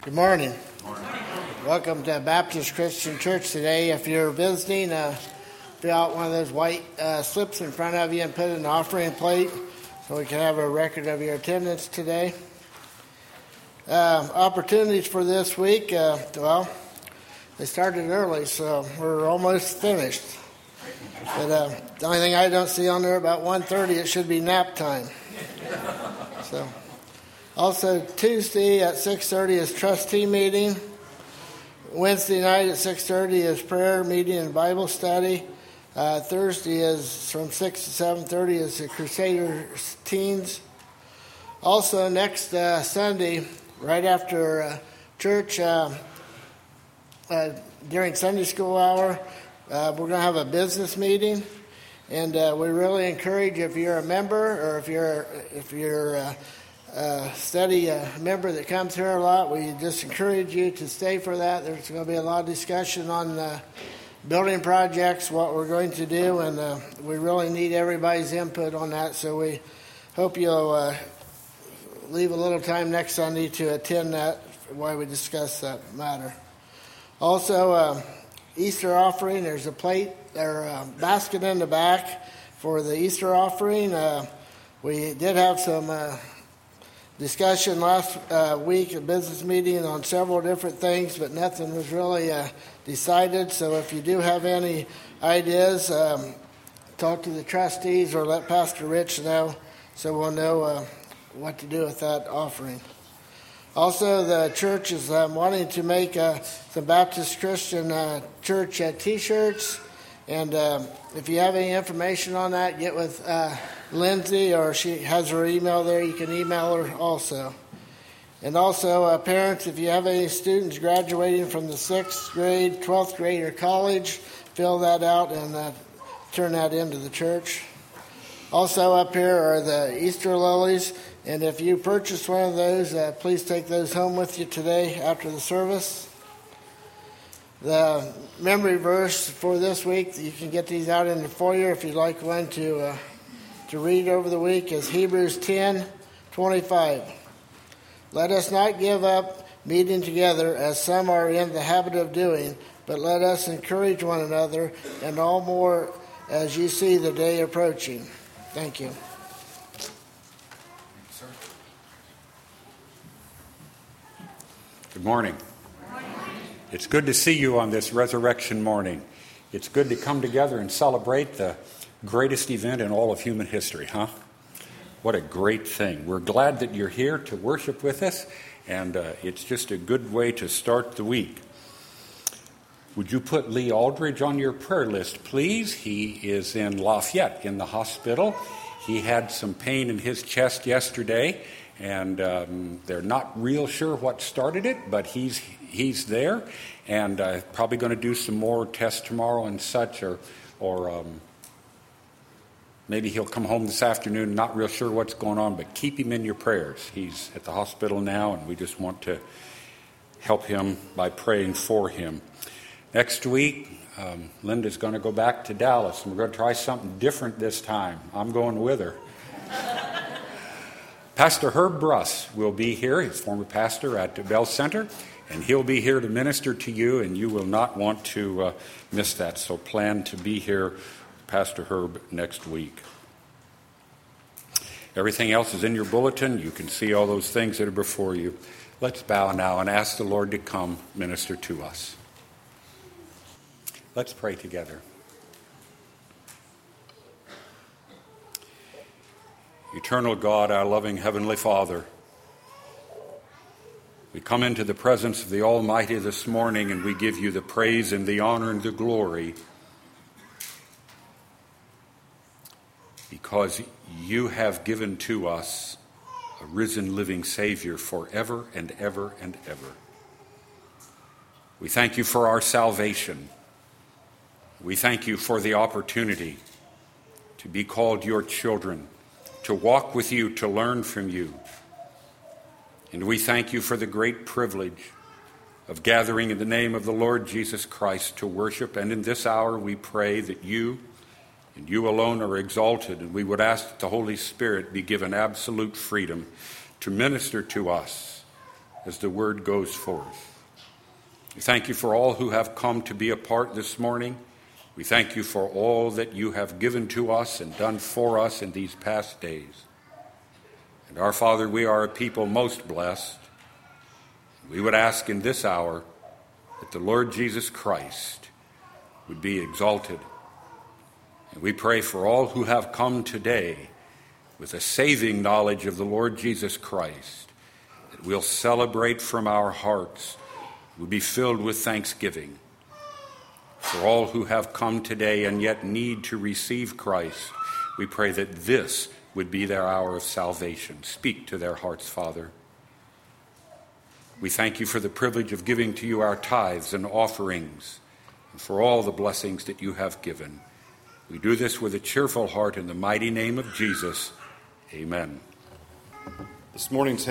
Good morning. Welcome to Baptist Christian Church today. If you're visiting, fill out one of those white slips in front of you and put in an offering plate so we can have a record of your attendance today. Opportunities for this week, they started early, so we're almost finished. But the only thing I don't see on there, about 1:30, it should be nap time. So. Also, Tuesday at 6:30 is trustee meeting. Wednesday night at 6:30 is prayer meeting and Bible study. Thursday is from 6 to 7:30 is the Crusader Teens. Also, next Sunday, right after church, during Sunday school hour, we're going to have a business meeting. And we really encourage, if you're a member or if you're steady member that comes here a lot, we just encourage you to stay for that. There's going to be a lot of discussion on building projects, what we're going to do, and we really need everybody's input on that. So we hope you'll leave a little time next Sunday to attend that while we discuss that matter. Also, Easter offering, there's a plate or basket in the back for the Easter offering. We did have some discussion last week, a business meeting on several different things, but nothing was really decided. So if you do have any ideas, talk to the trustees or let Pastor Rich know so we'll know what to do with that offering. Also, the church is wanting to make some Baptist Christian church T-shirts. And if you have any information on that, get with Lindsay, or she has her email there. You can email her also. And also, parents, if you have any students graduating from the 6th grade, 12th grade, or college, fill that out and turn that into the church. Also up here are the Easter lilies. And if you purchase one of those, please take those home with you today after the service. The memory verse for this week, you can get these out in the foyer if you'd like one to read over the week, is Hebrews 10:25. Let us not give up meeting together as some are in the habit of doing, but let us encourage one another, and all more as you see the day approaching. Thank you. Good morning. It's good to see you on this resurrection morning. It's good to come together and celebrate the greatest event in all of human history, huh? What a great thing. We're glad that you're here to worship with us, and it's just a good way to start the week. Would you put Lee Aldridge on your prayer list, please? He is in Lafayette in the hospital. He had some pain in his chest yesterday, and they're not real sure what started it, but he's there, and probably going to do some more tests tomorrow and such, or maybe he'll come home this afternoon, not real sure what's going on, but keep him in your prayers. He's at the hospital now, and we just want to help him by praying for him. Next week, Linda's going to go back to Dallas, and we're going to try something different this time. I'm going with her. Pastor Herb Bruss will be here. He's former pastor at the Bell Center, and he'll be here to minister to you, and you will not want to miss that. So plan to be here, Pastor Herb, next week. Everything else is in your bulletin. You can see all those things that are before you. Let's bow now and ask the Lord to come minister to us. Let's pray together. Eternal God, our loving Heavenly Father, we come into the presence of the Almighty this morning, and we give you the praise and the honor and the glory because you have given to us a risen living Savior forever and ever and ever. We thank you for our salvation. We thank you for the opportunity to be called your children, to walk with you, to learn from you. And we thank you for the great privilege of gathering in the name of the Lord Jesus Christ to worship. And in this hour we pray that you and you alone are exalted, and we would ask that the Holy Spirit be given absolute freedom to minister to us as the word goes forth. We thank you for all who have come to be a part this morning. We thank you for all that you have given to us and done for us in these past days. And our Father, we are a people most blessed. We would ask in this hour that the Lord Jesus Christ would be exalted. And we pray for all who have come today with a saving knowledge of the Lord Jesus Christ, that we'll celebrate from our hearts, we'll be filled with thanksgiving. For all who have come today and yet need to receive Christ, we pray that this would be their hour of salvation. Speak to their hearts, Father. We thank you for the privilege of giving to you our tithes and offerings, and for all the blessings that you have given. We do this with a cheerful heart in the mighty name of Jesus. Amen. This morning's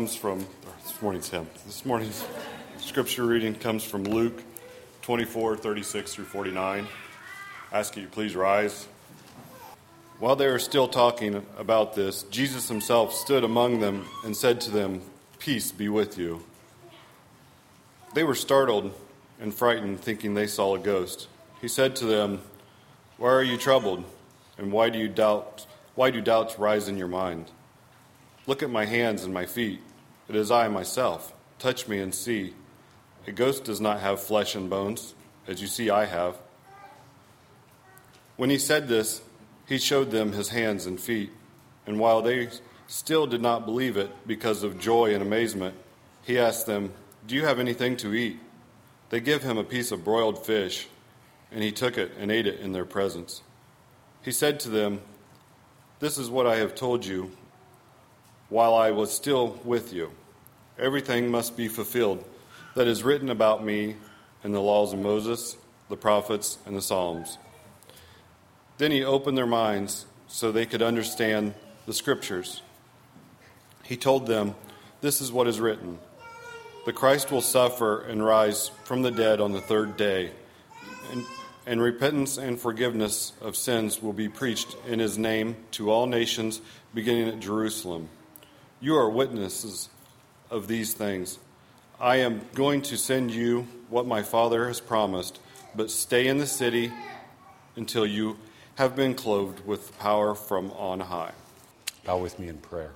scripture reading comes from Luke 24:36 through 49. I ask you please rise. While they were still talking about this, Jesus himself stood among them and said to them, "Peace be with you." They were startled and frightened, thinking they saw a ghost. He said to them, "Why are you troubled? And why do doubts rise in your mind? Look at my hands and my feet. It is I myself. Touch me and see. A ghost does not have flesh and bones, as you see I have." When he said this, he showed them his hands and feet. And while they still did not believe it because of joy and amazement, he asked them, "Do you have anything to eat?" They gave him a piece of broiled fish, and he took it and ate it in their presence. He said to them, "This is what I have told you while I was still with you. Everything must be fulfilled that is written about me in the laws of Moses, the prophets, and the Psalms." Then he opened their minds so they could understand the scriptures. He told them, "This is what is written. The Christ will suffer and rise from the dead on the third day, and repentance and forgiveness of sins will be preached in his name to all nations, beginning at Jerusalem. You are witnesses of these things. I am going to send you what my Father has promised, but stay in the city until you have been clothed with power from on high." Bow with me in prayer.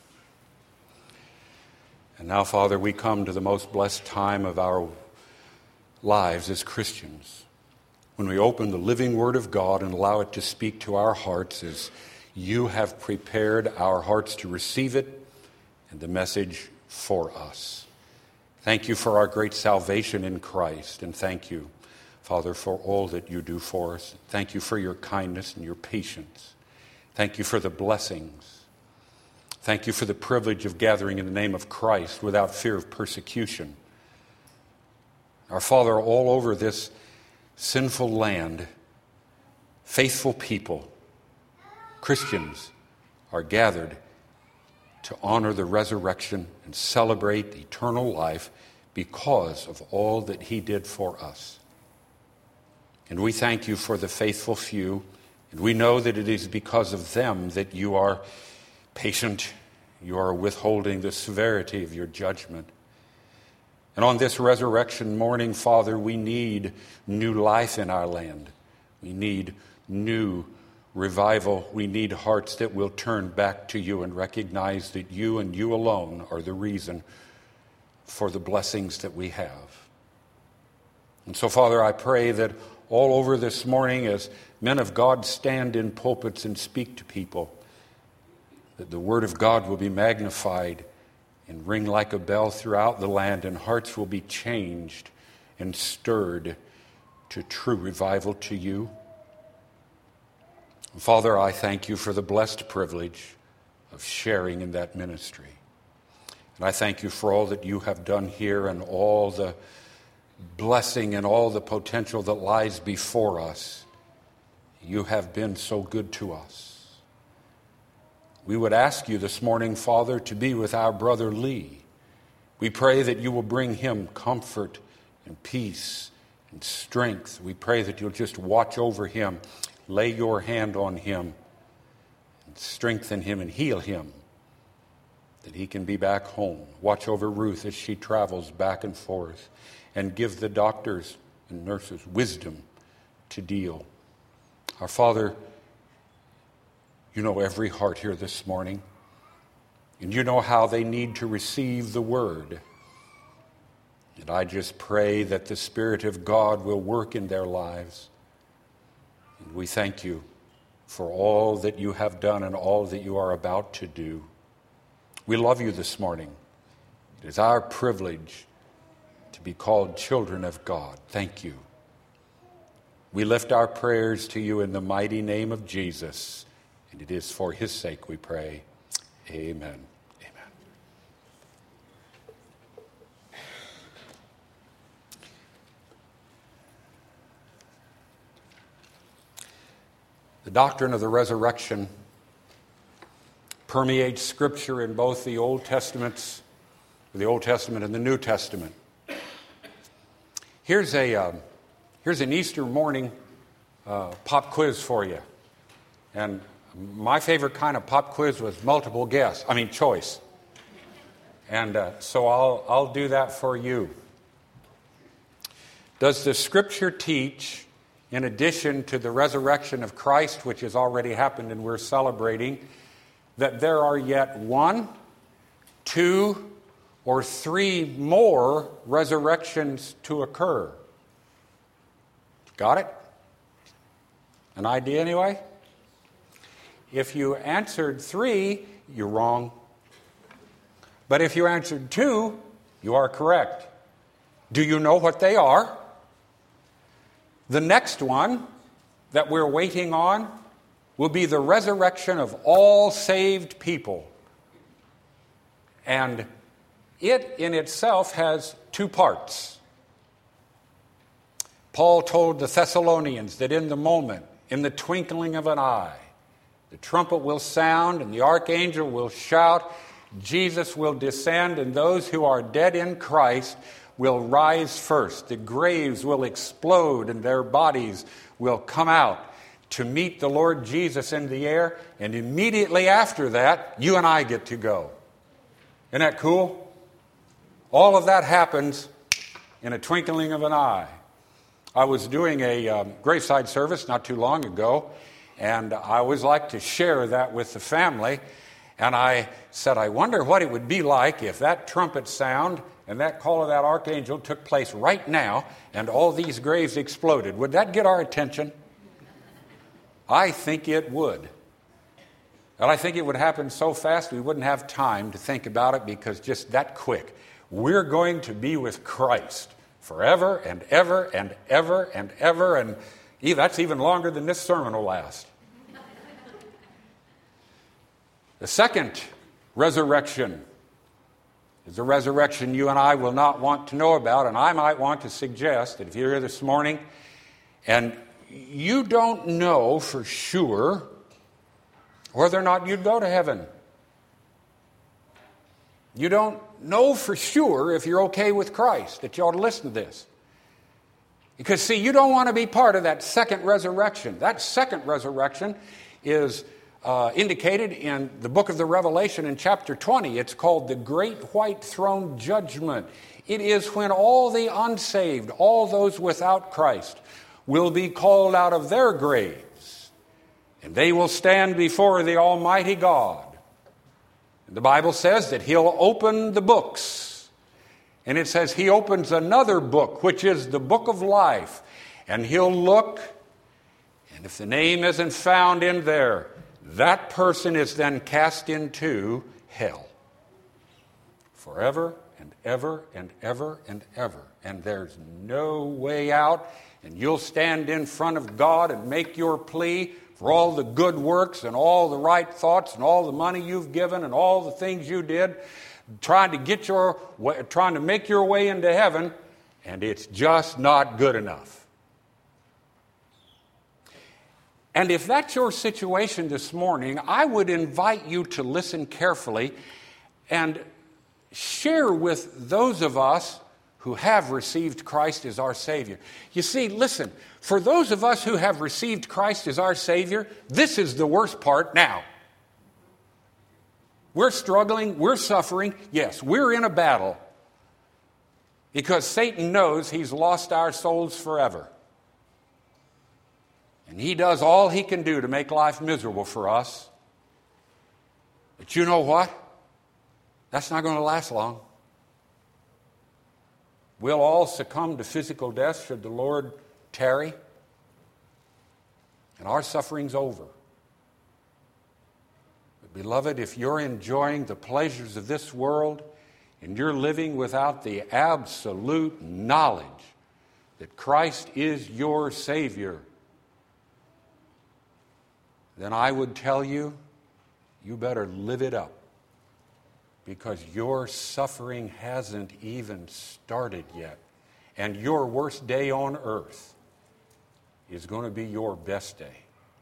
And now, Father, we come to the most blessed time of our lives as Christians, when we open the living Word of God and allow it to speak to our hearts as you have prepared our hearts to receive it and the message for us. Thank you for our great salvation in Christ, and thank you, Father, for all that you do for us. Thank you for your kindness and your patience. Thank you for the blessings. Thank you for the privilege of gathering in the name of Christ without fear of persecution. Our Father, all over this sinful land, faithful people, Christians, are gathered to honor the resurrection and celebrate eternal life because of all that he did for us. And we thank you for the faithful few, and we know that it is because of them that you are patient, you are withholding the severity of your judgment. And on this resurrection morning, Father, we need new life in our land. We need new revival. We need hearts that will turn back to you and recognize that you and you alone are the reason for the blessings that we have. And so, Father, I pray that all over this morning, as men of God stand in pulpits and speak to people, that the Word of God will be magnified and ring like a bell throughout the land, and hearts will be changed and stirred to true revival to you. Father, I thank you for the blessed privilege of sharing in that ministry. And I thank you for all that you have done here and all the blessing and all the potential that lies before us. You have been so good to us. We would ask you this morning, Father, to be with our brother Lee. We pray that you will bring him comfort and peace and strength. We pray that you'll just watch over him, lay your hand on him, and strengthen him and heal him. that he can be back home. Watch over Ruth as she travels back and forth, and give the doctors and nurses wisdom to deal. Our Father, you know every heart here this morning, and you know how they need to receive the word. And I just pray that the Spirit of God will work in their lives. And we thank you for all that you have done and all that you are about to do. We love you this morning. It is our privilege to be called children of God. Thank you. We lift our prayers to you in the mighty name of Jesus, and it is for his sake we pray. Amen. Amen. The doctrine of the resurrection permeates Scripture in both the Old Testament and the New Testament. Here's an Easter morning pop quiz for you. And my favorite kind of pop quiz was choice. And so I'll do that for you. Does the Scripture teach, in addition to the resurrection of Christ, which has already happened and we're celebrating, that there are yet 1, 2, or 3 more resurrections to occur? Got it? An idea anyway? If you answered 3, you're wrong. But if you answered 2, you are correct. Do you know what they are? The next one that we're waiting on will be the resurrection of all saved people. And it in itself has 2 parts. Paul told the Thessalonians that in the moment, in the twinkling of an eye, the trumpet will sound and the archangel will shout, Jesus will descend, and those who are dead in Christ will rise first. The graves will explode and their bodies will come out to meet the Lord Jesus in the air, and immediately after that, you and I get to go. Isn't that cool? All of that happens in a twinkling of an eye. I was doing a graveside service not too long ago, and I always like to share that with the family. And I said, I wonder what it would be like if that trumpet sound and that call of that archangel took place right now and all these graves exploded. Would that get our attention? I think it would. And I think it would happen so fast we wouldn't have time to think about it, because just that quick. We're going to be with Christ forever and ever and ever and ever, and that's even longer than this sermon will last. The second resurrection is a resurrection you and I will not want to know about, and I might want to suggest that if you're here this morning and you don't know for sure whether or not you'd go to heaven. You don't know for sure if you're okay with Christ, that you ought to listen to this. Because, see, you don't want to be part of that second resurrection. That second resurrection is indicated in the book of the Revelation in chapter 20. It's called the Great White Throne Judgment. It is when all the unsaved, all those without Christ, will be called out of their graves, and they will stand before the Almighty God. The Bible says that he'll open the books, and it says he opens another book, which is the book of life, and he'll look, and if the name isn't found in there, that person is then cast into hell forever and ever and ever and ever, and there's no way out. And you'll stand in front of God and make your plea for all the good works and all the right thoughts and all the money you've given and all the things you did, trying to make your way into heaven, and it's just not good enough. And if that's your situation this morning, I would invite you to listen carefully and share with those of us who have received Christ as our Savior. You see, listen, for those of us who have received Christ as our Savior, this is the worst part now. We're struggling, we're suffering. Yes, we're in a battle because Satan knows he's lost our souls forever. And he does all he can do to make life miserable for us. But you know what? That's not going to last long. We'll all succumb to physical death should the Lord tarry. And our suffering's over. But beloved, if you're enjoying the pleasures of this world and you're living without the absolute knowledge that Christ is your Savior, then I would tell you, you better live it up, because your suffering hasn't even started yet. And your worst day on earth is going to be your best day.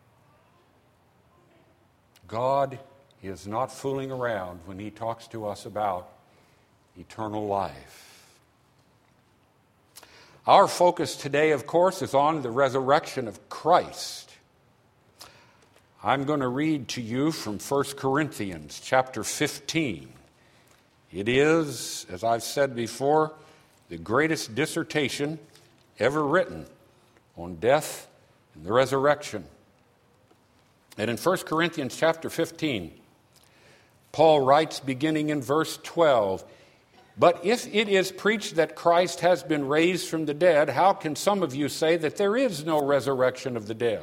God is not fooling around when He talks to us about eternal life. Our focus today, of course, is on the resurrection of Christ. I'm going to read to you from 1 Corinthians chapter 15. It is, as I've said before, the greatest dissertation ever written on death and the resurrection. And in 1 Corinthians chapter 15, Paul writes, beginning in verse 12, "But if it is preached that Christ has been raised from the dead, how can some of you say that there is no resurrection of the dead?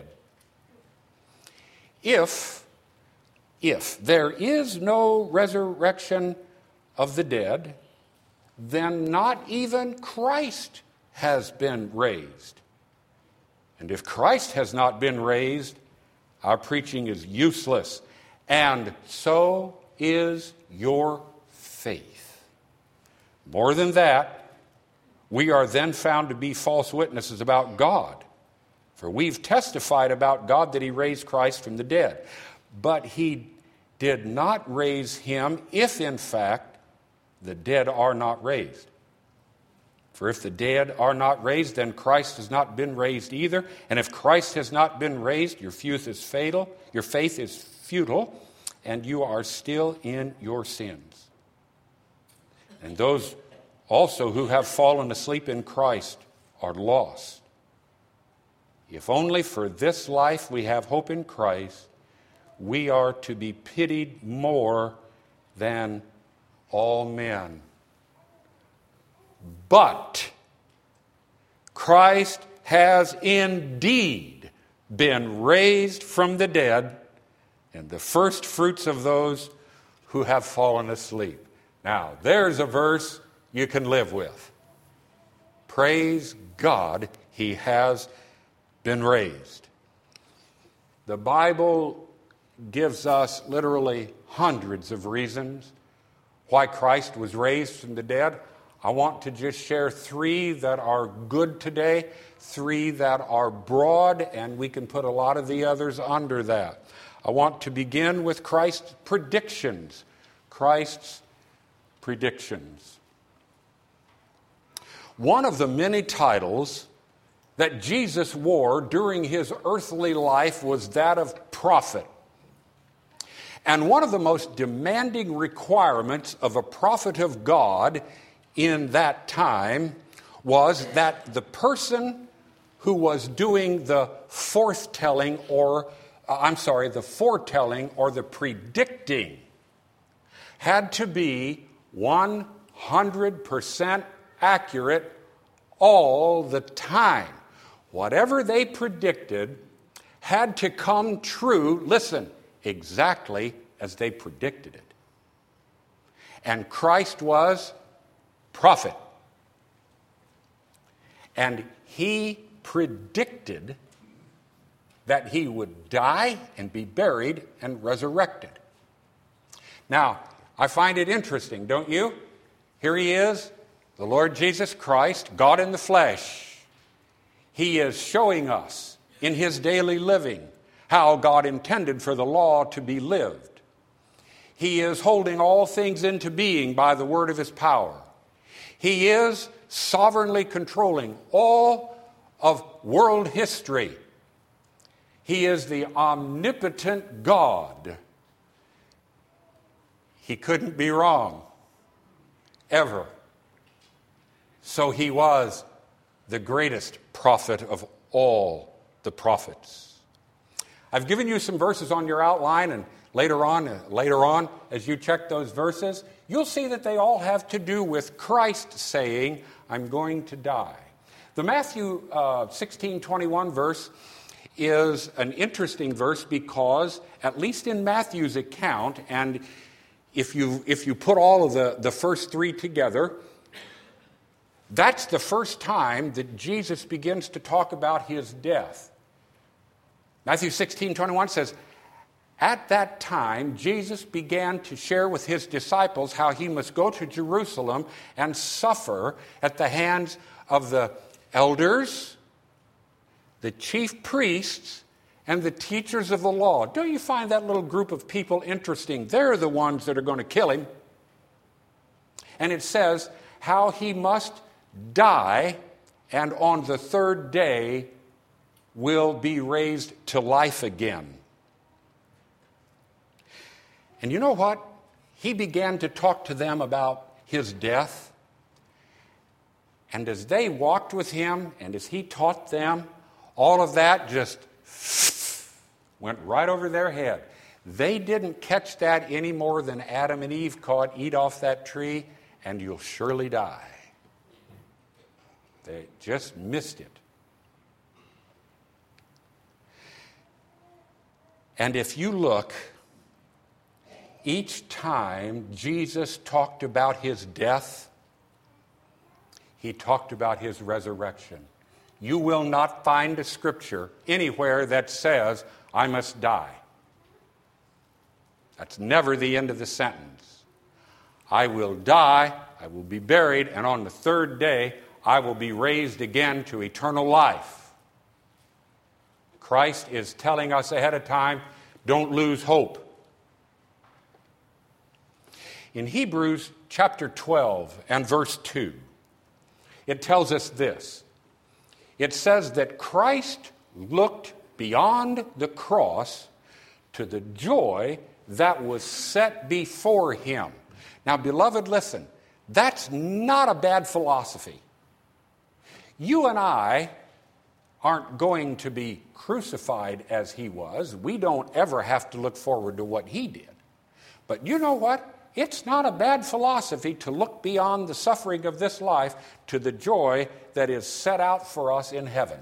If there is no resurrection of the dead, then not even Christ has been raised. And if Christ has not been raised, our preaching is useless, and so is your faith. More than that, we are then found to be false witnesses about God. For we've testified about God that He raised Christ from the dead. But He did not raise Him if, in fact, the dead are not raised. For if the dead are not raised, then Christ has not been raised either. And if Christ has not been raised, your faith is futile, and you are still in your sins. And those also who have fallen asleep in Christ are lost. If only for this life we have hope in Christ, we are to be pitied more than all men. But Christ has indeed been raised from the dead, and the first fruits of those who have fallen asleep." Now, there's a verse you can live with. Praise God, He has been raised. The Bible gives us literally hundreds of reasons why Christ was raised from the dead. I want to just share 3 that are good today, 3 that are broad, and we can put a lot of the others under that. I want to begin with Christ's predictions. Christ's predictions. One of the many titles that Jesus wore during His earthly life was that of prophet. And one of the most demanding requirements of a prophet of God in that time was that the person who was doing the foretelling or the predicting had to be 100% accurate all the time. Whatever they predicted had to come true, listen, exactly as they predicted it. And Christ was prophet. And He predicted that He would die and be buried and resurrected. Now, I find it interesting, don't you? Here He is, the Lord Jesus Christ, God in the flesh. He is showing us in His daily living how God intended for the law to be lived. He is holding all things into being by the word of His power. He is sovereignly controlling all of world history. He is the omnipotent God. He couldn't be wrong, ever. So he was the greatest prophet of all the prophets. I've given you some verses on your outline, and later on, as you check those verses, you'll see that they all have to do with Christ saying, I'm going to die. The Matthew 16:21 verse is an interesting verse because, at least in Matthew's account, and if you put all of the first three together, that's the first time that Jesus begins to talk about his death. Matthew 16:21 says, at that time, Jesus began to share with his disciples how he must go to Jerusalem and suffer at the hands of the elders, the chief priests, and the teachers of the law. Don't you find that little group of people interesting? They're the ones that are going to kill him. And it says how he must die, and on the third day will be raised to life again. And you know what? He began to talk to them about his death. And as they walked with him and as he taught them, all of that just went right over their head. They didn't catch that any more than Adam and Eve caught, eat off that tree and you'll surely die. They just missed it. And if you look, each time Jesus talked about his death, he talked about his resurrection. You will not find a scripture anywhere that says, I must die. That's never the end of the sentence. I will die, I will be buried, and on the third day, I will be raised again to eternal life. Christ is telling us ahead of time, don't lose hope. In Hebrews chapter 12 and verse 2, it tells us this. It says that Christ looked beyond the cross to the joy that was set before him. Now, beloved, listen, that's not a bad philosophy. You and I aren't going to be crucified as he was. We don't ever have to look forward to what he did. But you know what? It's not a bad philosophy to look beyond the suffering of this life to the joy that is set out for us in heaven.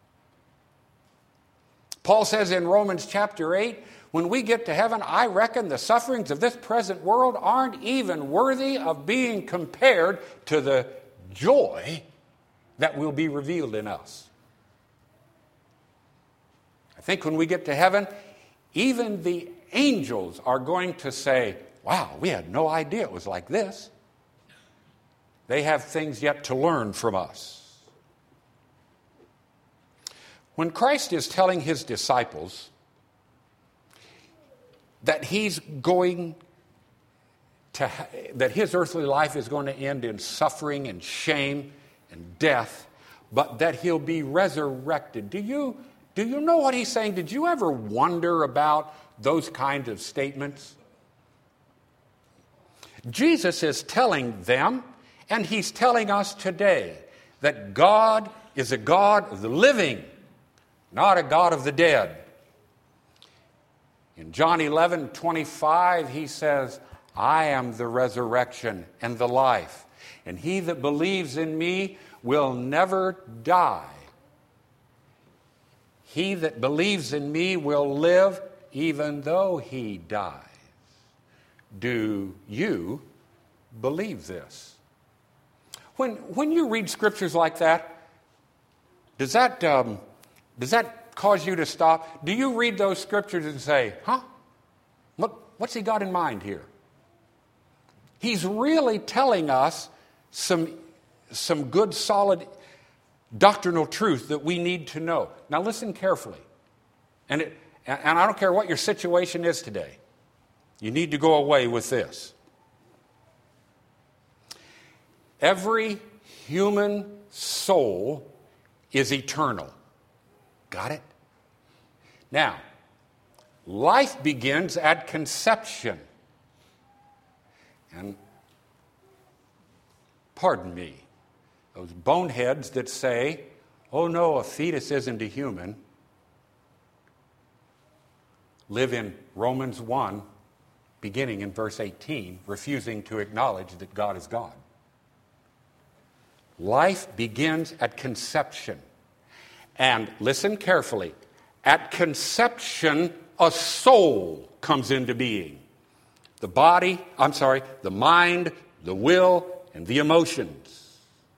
Paul says in Romans chapter 8, when we get to heaven, I reckon the sufferings of this present world aren't even worthy of being compared to the joy that will be revealed in us. I think when we get to heaven, even the angels are going to say, wow, we had no idea it was like this. They have things yet to learn from us. When Christ is telling his disciples that that his earthly life is going to end in suffering and shame and death, but that he'll be resurrected, do you know what he's saying? Did you ever wonder about those kinds of statements? Jesus is telling them, and he's telling us today, that God is a God of the living, not a God of the dead. In John 11:25, he says, I am the resurrection and the life, and he that believes in me will never die. He that believes in me will live even though he dies. Do you believe this? When you read scriptures like that, does that cause you to stop? Do you read those scriptures and say, what's he got in mind here? He's really telling us some good, solid doctrinal truth that we need to know. Now listen carefully. And I don't care what your situation is today. You need to go away with this. Every human soul is eternal. Got it? Now, life begins at conception. And pardon me, those boneheads that say, oh no, a fetus isn't a human, live in Romans 1, beginning in verse 18, refusing to acknowledge that God is God. Life begins at conception. And listen carefully, at conception, a soul comes into being. The mind, the will, and the emotions.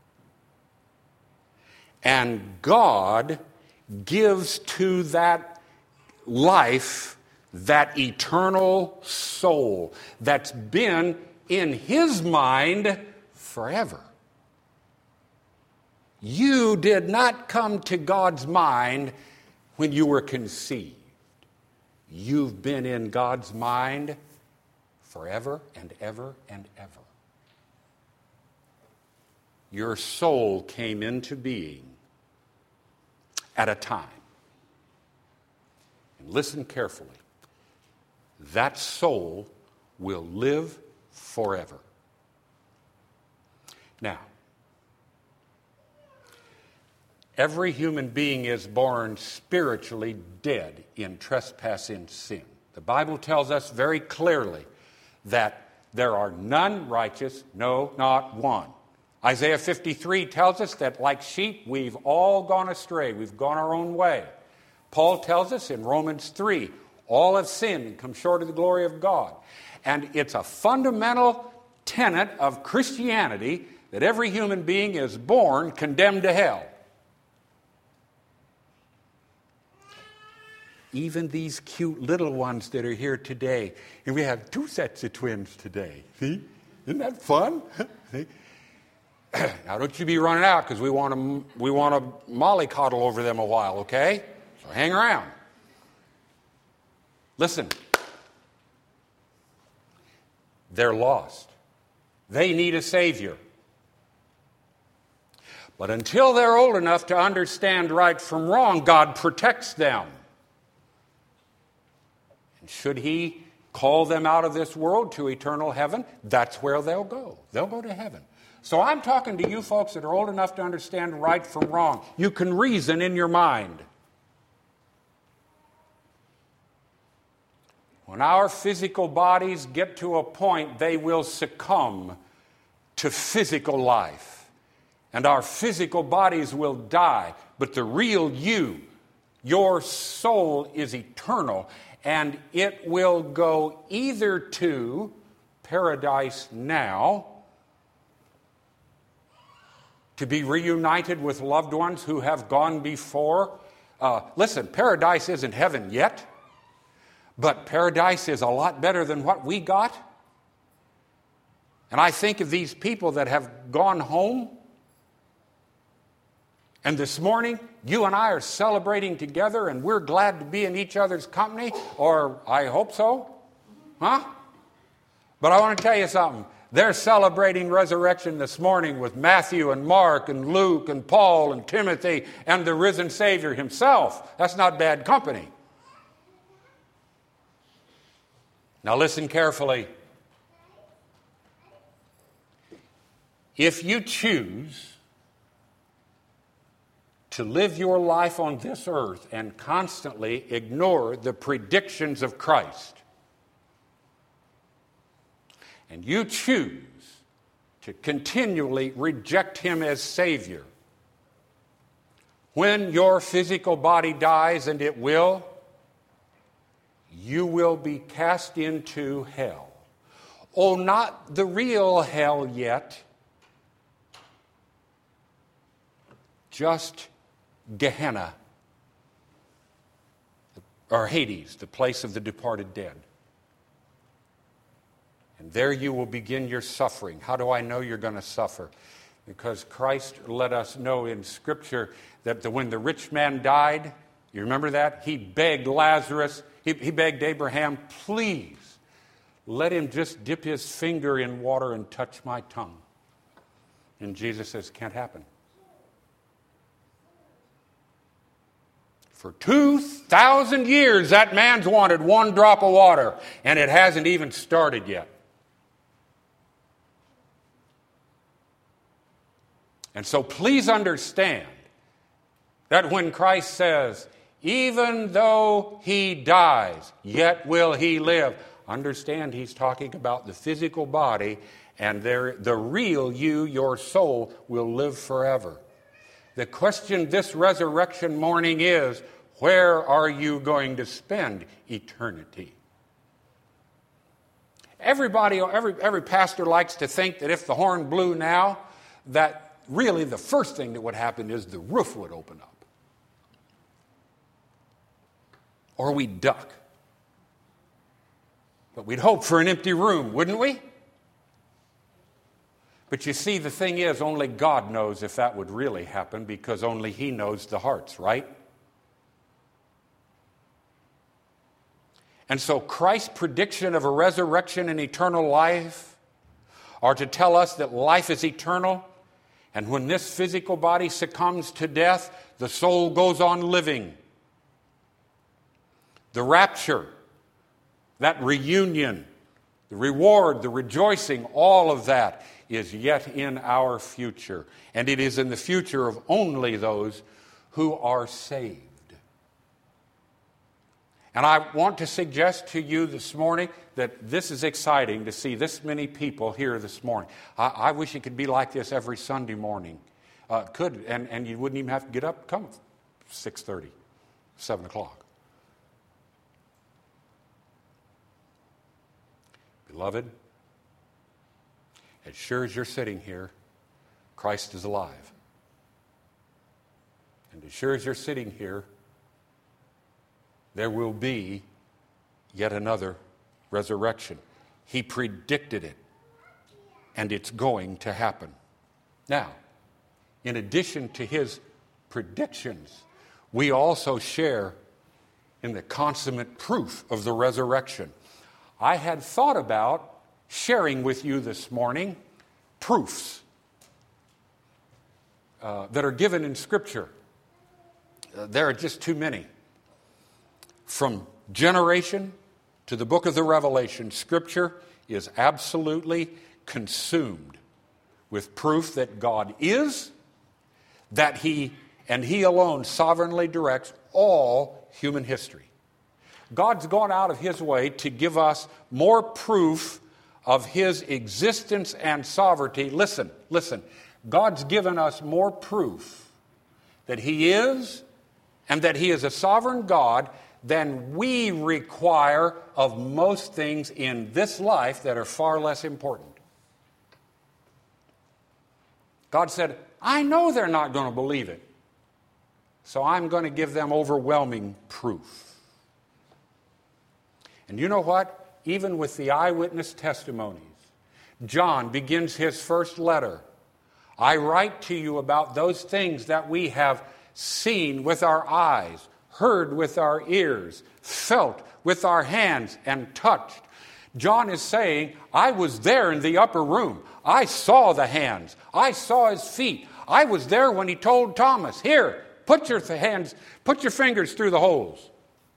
And God gives to that life that eternal soul that's been in His mind forever. You did not come to God's mind when you were conceived. You've been in God's mind forever and ever and ever. Your soul came into being at a time. And listen carefully. That soul will live forever. Now, every human being is born spiritually dead in trespass and sin. The Bible tells us very clearly that there are none righteous, no, not one. Isaiah 53 tells us that like sheep, we've all gone astray. We've gone our own way. Paul tells us in Romans 3, all have sinned and come short of the glory of God. And it's a fundamental tenet of Christianity that every human being is born condemned to hell. Even these cute little ones that are here today. And we have 2 sets of twins today. See? Isn't that fun? See? Now, don't you be running out because we want to mollycoddle over them a while, okay? So hang around. Listen. They're lost. They need a Savior. But until they're old enough to understand right from wrong, God protects them. And should He call them out of this world to eternal heaven, that's where they'll go. They'll go to heaven. So I'm talking to you folks that are old enough to understand right from wrong. You can reason in your mind. When our physical bodies get to a point, they will succumb to physical life. And our physical bodies will die. But the real you, your soul is eternal. And it will go either to paradise now, to be reunited with loved ones who have gone before. Listen, paradise isn't heaven yet, but paradise is a lot better than what we got. And I think of these people that have gone home, and this morning, you and I are celebrating together, and we're glad to be in each other's company, or I hope so. Huh? But I want to tell you something. They're celebrating resurrection this morning with Matthew and Mark and Luke and Paul and Timothy and the risen Savior Himself. That's not bad company. Now listen carefully. If you choose to live your life on this earth and constantly ignore the predictions of Christ, and you choose to continually reject Him as Savior, when your physical body dies, and it will, you will be cast into hell. Oh, not the real hell yet, just Gehenna, or Hades, the place of the departed dead. And there you will begin your suffering. How do I know you're going to suffer? Because Christ let us know in Scripture that when the rich man died, you remember that? He begged Lazarus, he begged Abraham, please, let him just dip his finger in water and touch my tongue. And Jesus says, can't happen. For 2,000 years, that man's wanted one drop of water, and it hasn't even started yet. And so please understand that when Christ says, even though he dies, yet will he live, understand he's talking about the physical body, and the real you, your soul, will live forever. The question this resurrection morning is, where are you going to spend eternity? Every pastor likes to think that if the horn blew now, that really the first thing that would happen is the roof would open up. Or we'd duck. But we'd hope for an empty room, wouldn't we? But you see, the thing is, only God knows if that would really happen, because only He knows the hearts, right? And so Christ's prediction of a resurrection and eternal life are to tell us that life is eternal, and when this physical body succumbs to death, the soul goes on living. The rapture, that reunion, the reward, the rejoicing, all of that is yet in our future. And it is in the future of only those who are saved. And I want to suggest to you this morning that this is exciting to see this many people here this morning. I wish it could be like this every Sunday morning. Could, and you wouldn't even have to get up, come 6:30, 7 o'clock. Beloved, as sure as you're sitting here, Christ is alive. And as sure as you're sitting here, there will be yet another resurrection. He predicted it, and it's going to happen. Now, in addition to his predictions, we also share in the consummate proof of the resurrection. I had thought about sharing with you this morning proofs that are given in Scripture. There are just too many. From generation to the book of the Revelation, Scripture is absolutely consumed with proof that God is, that He and He alone sovereignly directs all human history. God's gone out of His way to give us more proof of His existence and sovereignty. Listen. God's given us more proof that He is and that He is a sovereign God than we require of most things in this life that are far less important. God said, I know they're not going to believe it, so I'm going to give them overwhelming proof. And you know what? Even with the eyewitness testimonies, John begins his first letter. I write to you about those things that we have seen with our eyes, heard with our ears, felt with our hands, and touched. John is saying, I was there in the upper room. I saw the hands. I saw his feet. I was there when he told Thomas, here, put your fingers through the holes.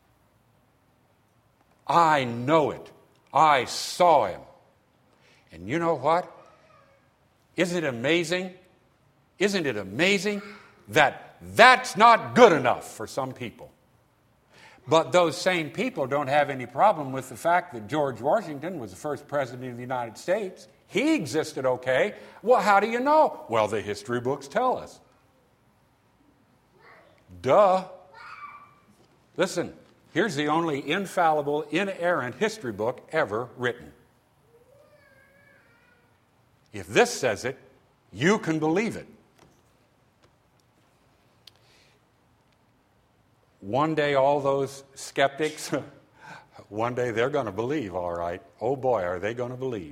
I know it. I saw him. And you know what? Isn't it amazing? Isn't it amazing that that's not good enough for some people? But those same people don't have any problem with the fact that George Washington was the first president of the United States. He existed okay. Well, how do you know? Well, the history books tell us. Duh. Listen. Here's the only infallible, inerrant history book ever written. If this says it, you can believe it. One day, all those skeptics, one day they're going to believe, all right. Oh boy, are they going to believe.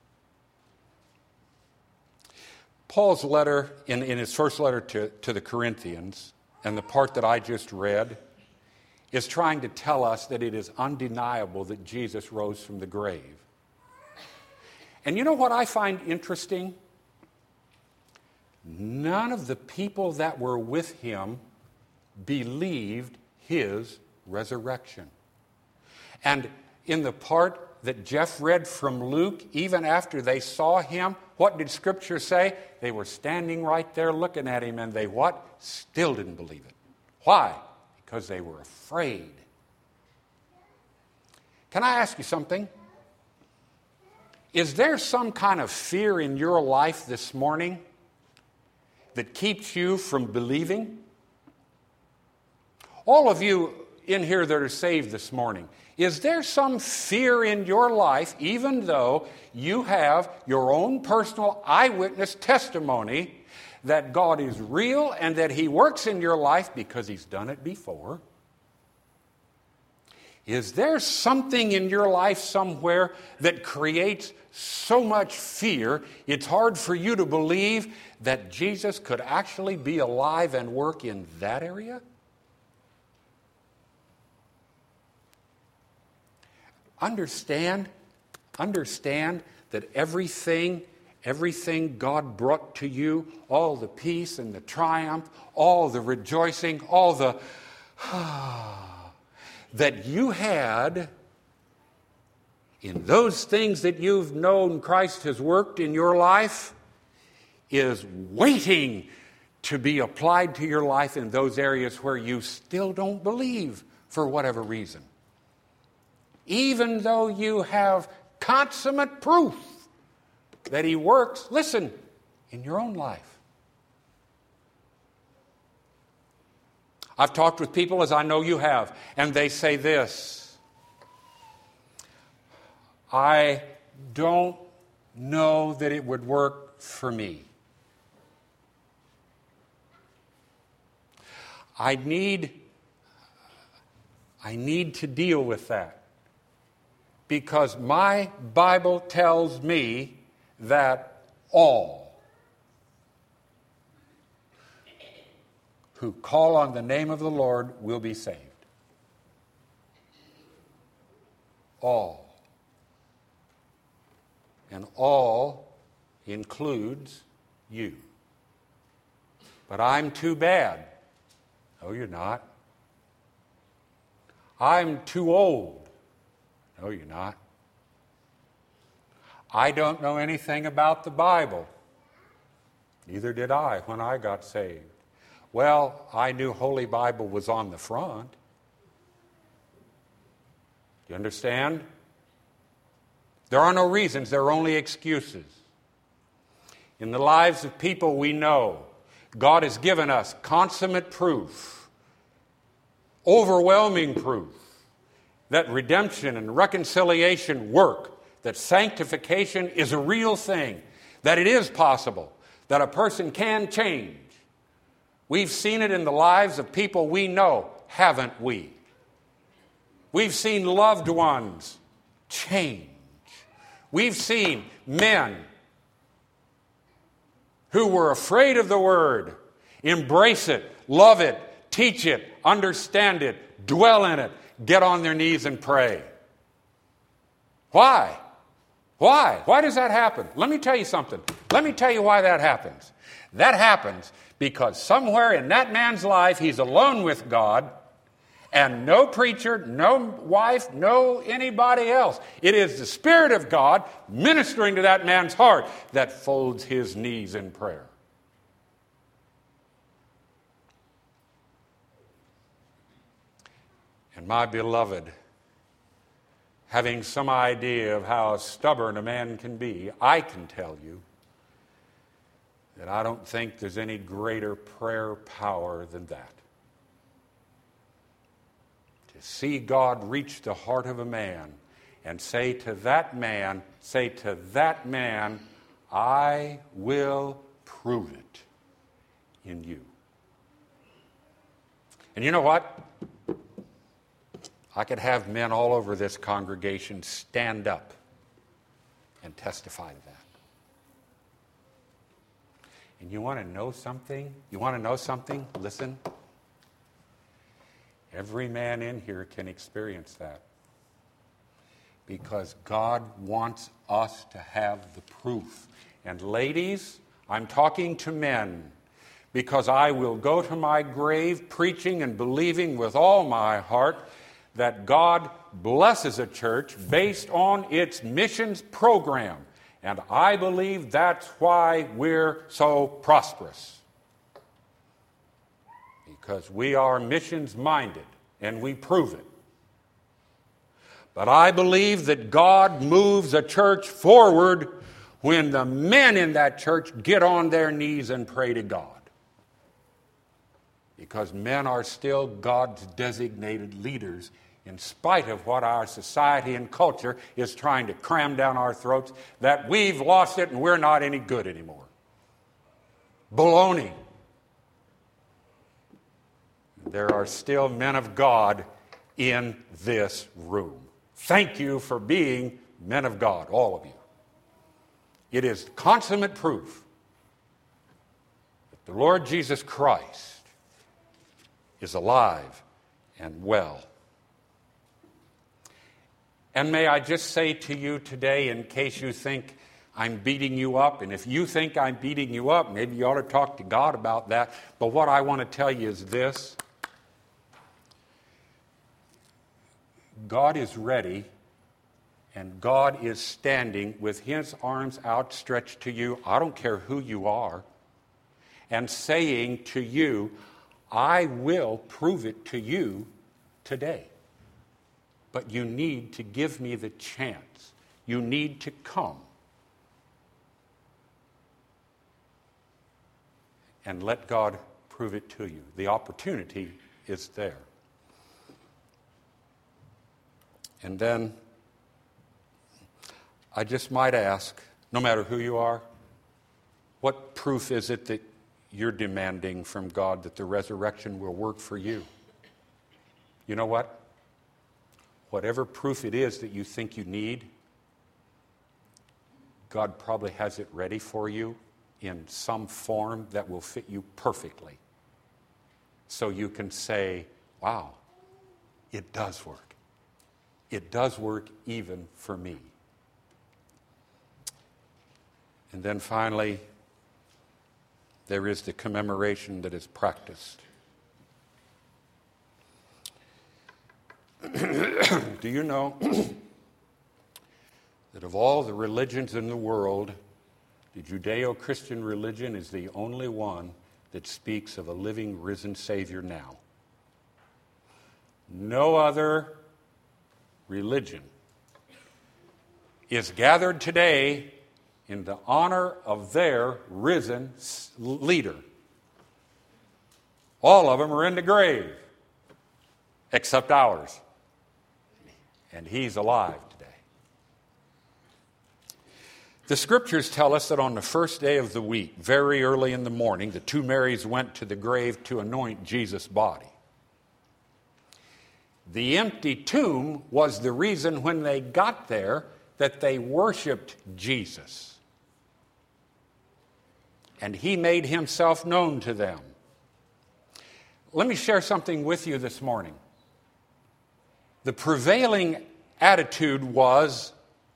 Paul's letter, in his first letter to the Corinthians, and the part that I just read, is trying to tell us that it is undeniable that Jesus rose from the grave. And you know what I find interesting? None of the people that were with him believed his resurrection. And in the part that Jeff read from Luke, even after they saw him, what did Scripture say? They were standing right there looking at him, and they what? Still didn't believe it. Why? Because they were afraid. Can I ask you something? Is there some kind of fear in your life this morning that keeps you from believing? All of you in here that are saved this morning, is there some fear in your life, even though you have your own personal eyewitness testimony that God is real and that He works in your life because He's done it before? Is there something in your life somewhere that creates so much fear, it's hard for you to believe that Jesus could actually be alive and work in that area? Understand that everything God brought to you, all the peace and the triumph, all the rejoicing, all the that you had in those things that you've known Christ has worked in your life is waiting to be applied to your life in those areas where you still don't believe for whatever reason. Even though you have consummate proof that He works, listen, in your own life. I've talked with people, as I know you have, and they say this: I don't know that it would work for me. I need to deal with that, because my Bible tells me that all who call on the name of the Lord will be saved. All. And all includes you. But I'm too bad. No, you're not. I'm too old. No, you're not. I don't know anything about the Bible. Neither did I when I got saved. Well, I knew Holy Bible was on the front. You understand? There are no reasons, there are only excuses. In the lives of people we know, God has given us consummate proof, overwhelming proof, that redemption and reconciliation work, that sanctification is a real thing, that it is possible, that a person can change. We've seen it in the lives of people we know, haven't we? We've seen loved ones change. We've seen men who were afraid of the Word embrace it, love it, teach it, understand it, dwell in it, get on their knees and pray. Why? Why? Why does that happen? Let me tell you something. Let me tell you why that happens. That happens because somewhere in that man's life he's alone with God, and no preacher, no wife, no anybody else. It is the Spirit of God ministering to that man's heart that folds his knees in prayer. And my beloved, having some idea of how stubborn a man can be, I can tell you that I don't think there's any greater prayer power than that. To see God reach the heart of a man and say to that man, I will prove it in you. And you know what? I could have men all over this congregation stand up and testify to that. And you want to know something? Listen. Every man in here can experience that. Because God wants us to have the proof. And ladies, I'm talking to men, because I will go to my grave preaching and believing with all my heart that God blesses a church based on its missions program. And I believe that's why we're so prosperous. Because we are missions-minded, and we prove it. But I believe that God moves a church forward when the men in that church get on their knees and pray to God. Because men are still God's designated leaders, in spite of what our society and culture is trying to cram down our throats, that we've lost it and we're not any good anymore. Baloney. There are still men of God in this room. Thank you for being men of God, all of you. It is consummate proof that the Lord Jesus Christ is alive and well. And may I just say to you today, in case you think I'm beating you up, and if you think I'm beating you up, maybe you ought to talk to God about that. But what I want to tell you is this. God is ready, and God is standing with His arms outstretched to you. I don't care who you are, and saying to you, I will prove it to you today. But you need to give me the chance. You need to come and let God prove it to you. The opportunity is there. And then I just might ask, no matter who you are, what proof is it that you're demanding from God that the resurrection will work for you? You know what? Whatever proof it is that you think you need, God probably has it ready for you in some form that will fit you perfectly. So you can say, wow, it does work. It does work even for me. And then finally, there is the commemoration that is practiced. Do you know that of all the religions in the world, the Judeo-Christian religion is the only one that speaks of a living, risen Savior now? No other religion is gathered today in the honor of their risen leader. All of them are in the grave, except ours. And He's alive today. The Scriptures tell us that on the first day of the week, very early in the morning, the two Marys went to the grave to anoint Jesus' body. The empty tomb was the reason when they got there that they worshiped Jesus. And He made Himself known to them. Let me share something with you this morning. The prevailing attitude was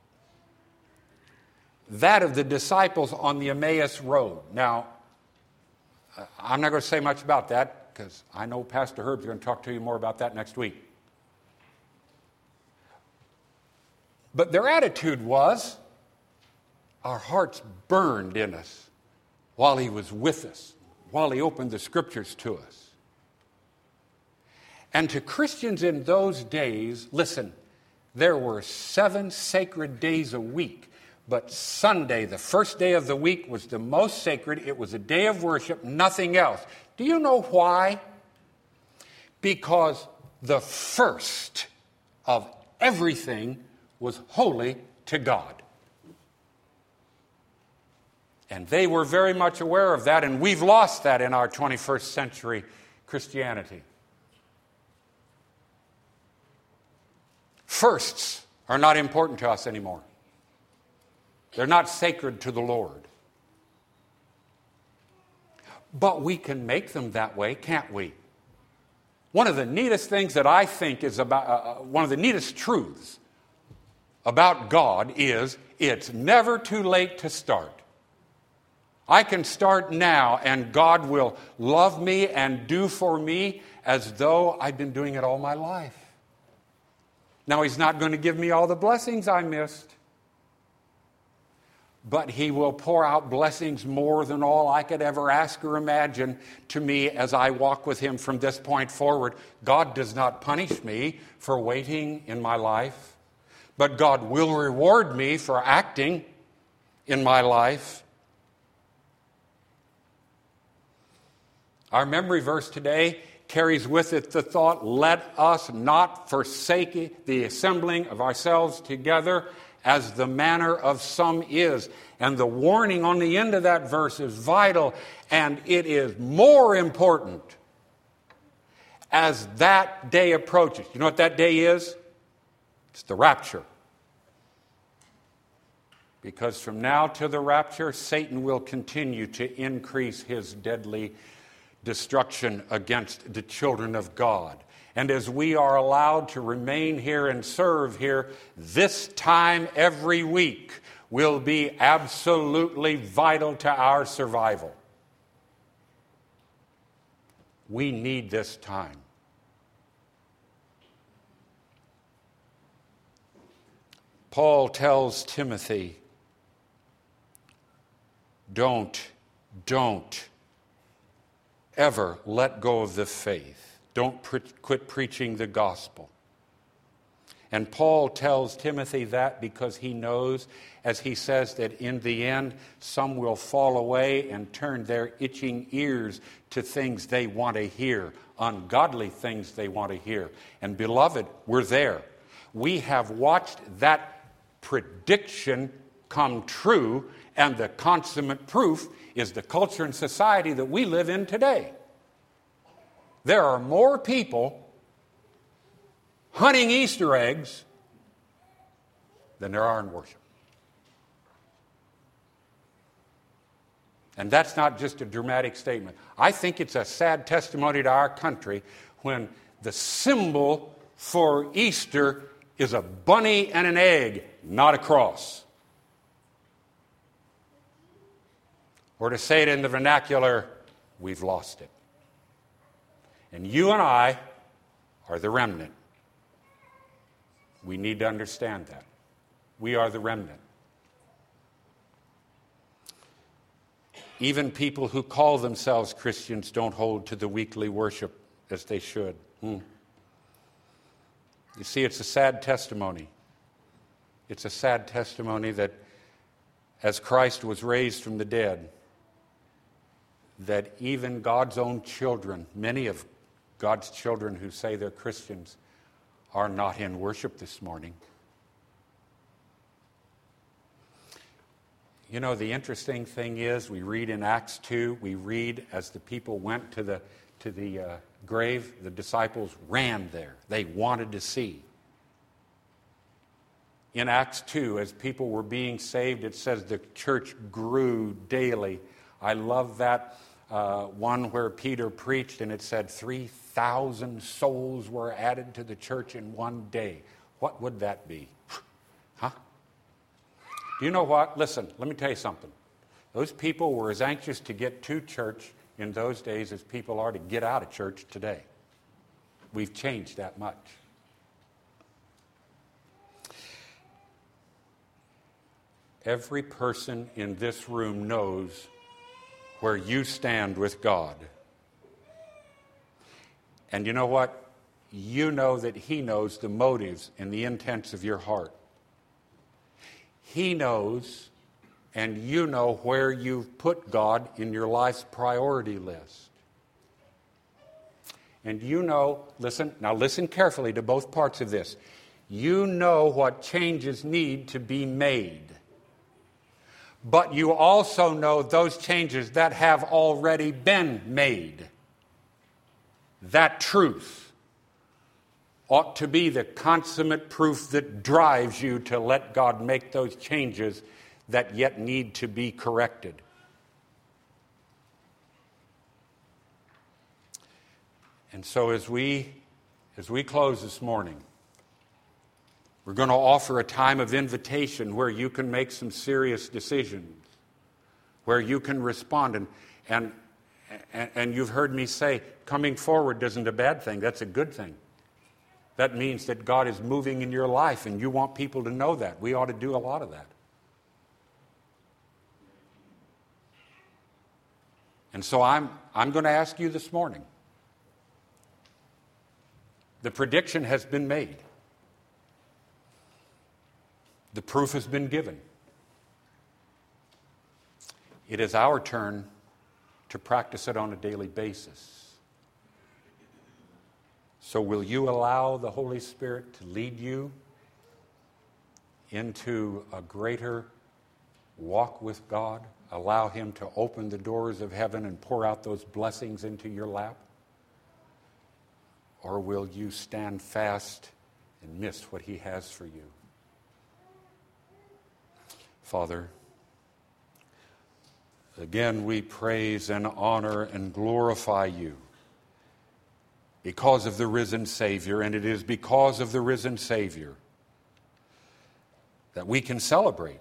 that of the disciples on the Emmaus Road. Now, I'm not going to say much about that because I know Pastor Herb's going to talk to you more about that next week. But their attitude was, our hearts burned in us while He was with us, while He opened the Scriptures to us. And to Christians in those days, listen, there were 7 sacred days a week, but Sunday, the first day of the week, was the most sacred. It was a day of worship, nothing else. Do you know why? Because the first of everything was holy to God. And they were very much aware of that, and we've lost that in our 21st century Christianity. Firsts are not important to us anymore. They're not sacred to the Lord. But we can make them that way, can't we? One of the neatest things that I think is about, one of the neatest truths about God is it's never too late to start. I can start now and God will love me and do for me as though I've been doing it all my life. Now, He's not going to give me all the blessings I missed, but He will pour out blessings more than all I could ever ask or imagine to me as I walk with Him from this point forward. God does not punish me for waiting in my life, but God will reward me for acting in my life. Our memory verse today carries with it the thought, let us not forsake the assembling of ourselves together as the manner of some is. And the warning on the end of that verse is vital, and it is more important as that day approaches. You know what that day is? It's the rapture. Because from now to the rapture, Satan will continue to increase his deadly destruction against the children of God. And as we are allowed to remain here and serve here, this time every week will be absolutely vital to our survival. We need this time. Paul tells Timothy, don't ever let go of the faith. Don't quit preaching the gospel. And Paul tells Timothy that because he knows, as he says, that in the end, some will fall away and turn their itching ears to things they want to hear, ungodly things they want to hear. And beloved, we're there. We have watched that prediction come true, and the consummate proof is the culture and society that we live in today. There are more people hunting Easter eggs than there are in worship. And that's not just a dramatic statement. I think it's a sad testimony to our country when the symbol for Easter is a bunny and an egg, not a cross. Or to say it in the vernacular, we've lost it. And you and I are the remnant. We need to understand that. We are the remnant. Even people who call themselves Christians don't hold to the weekly worship as they should. You see, it's a sad testimony. It's a sad testimony that as Christ was raised from the dead, that even God's own children, many of God's children who say they're Christians, are not in worship this morning. You know, the interesting thing is, we read in Acts 2, we read as the people went to the grave, the disciples ran there. They wanted to see. In Acts 2, as people were being saved, it says the church grew daily. I love that one where Peter preached, and it said 3,000 souls were added to the church in one day. What would that be? Huh? Do you know what? Listen, let me tell you something. Those people were as anxious to get to church in those days as people are to get out of church today. We've changed that much. Every person in this room knows where you stand with God. And you know what? You know that He knows the motives and the intents of your heart. He knows, and you know where you've put God in your life's priority list. And you know, listen carefully to both parts of this. You know what changes need to be made. But you also know those changes that have already been made. That truth ought to be the consummate proof that drives you to let God make those changes that yet need to be corrected. And so as we close this morning, we're going to offer a time of invitation where you can make some serious decisions, where you can respond. And you've heard me say, coming forward isn't a bad thing. That's a good thing. That means that God is moving in your life and you want people to know that. We ought to do a lot of that. And so I'm going to ask you this morning. The prediction has been made. The proof has been given. It is our turn to practice it on a daily basis. So will you allow the Holy Spirit to lead you into a greater walk with God? Allow Him to open the doors of heaven and pour out those blessings into your lap? Or will you stand fast and miss what He has for you? Father, again we praise and honor and glorify You because of the risen Savior, and it is because of the risen Savior that we can celebrate.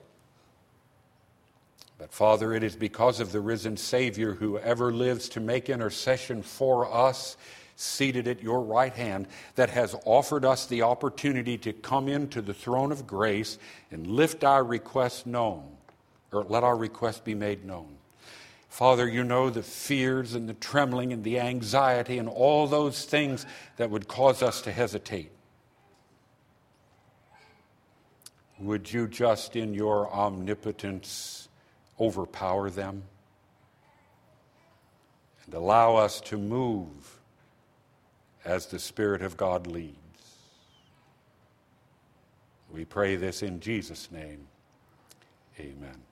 But Father, it is because of the risen Savior who ever lives to make intercession for us, seated at Your right hand, that has offered us the opportunity to come into the throne of grace and lift our requests known, or let our requests be made known. Father, You know the fears and the trembling and the anxiety and all those things that would cause us to hesitate. Would You just in Your omnipotence overpower them and allow us to move as the Spirit of God leads. We pray this in Jesus' name. Amen.